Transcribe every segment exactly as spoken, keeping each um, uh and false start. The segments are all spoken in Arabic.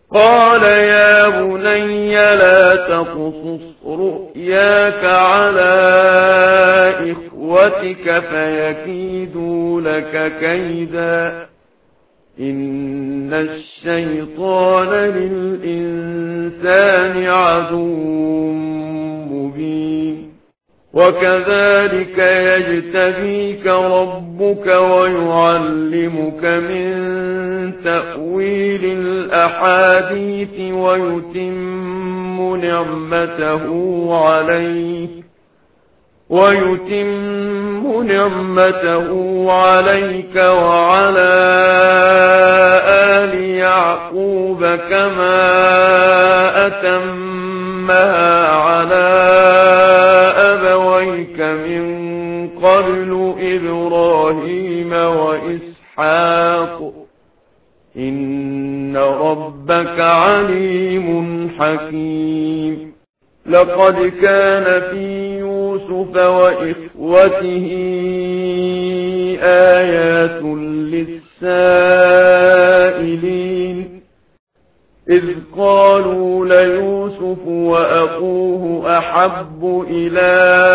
قال يا بني لا تقصص رؤياك على إخوتك فيكيدوا لك كيدا إن الشيطان للإنسان عدو مبين وكذلك يجتبيك ربك ويعلمك من تأويل الأحاديث ويتم نعمته عليك ويتم نعمته عليك وعلى آل يعقوب كما أتمها على أبويك من قبل إبراهيم وإسحاق إن ربك عليم حكيم لقد كان في يوسف وإخوته آيات للسائلين إذ قالوا ليوسف وأخوه أحب إلى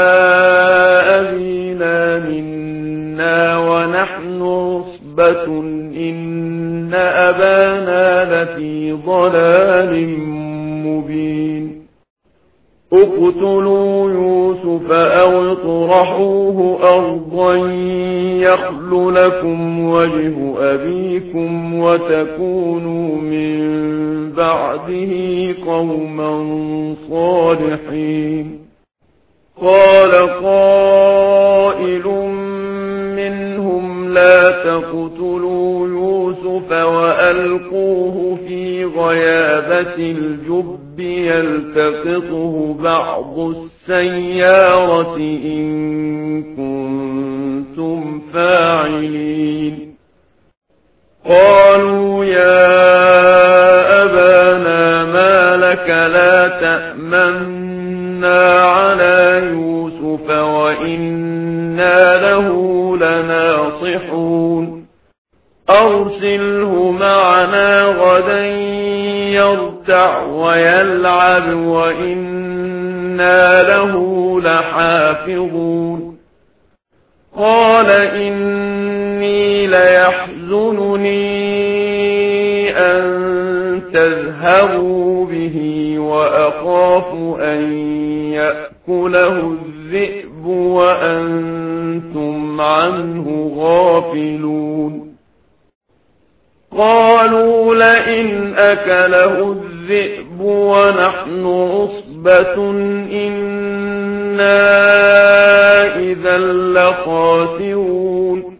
أبينا منا ونحن عصبة إن أبانا لفي ضلال مبين اقتلوا يوسف أو اطرحوه أرضا يخل لكم وجه أبيكم وتكونوا من بعده قوما صالحين قال قائل منهم لا تقتلوا يوسف وألقوه في غيابة الجب يلتقطه بعض السيارة إن كنتم فاعلين قالوا يا أبانا ما لك لا تأمنا على يوسف وإنا له لناصحون أرسله معنا غدا يرتع ويلعب وإنا له لحافظون قال إني ليحزنني أن تذهبوا به وأخاف أن يأكله الذئب وأنتم عنه غافلون قالوا لئن أكله الذئب ونحن عصبة إنا إذا لخاسرون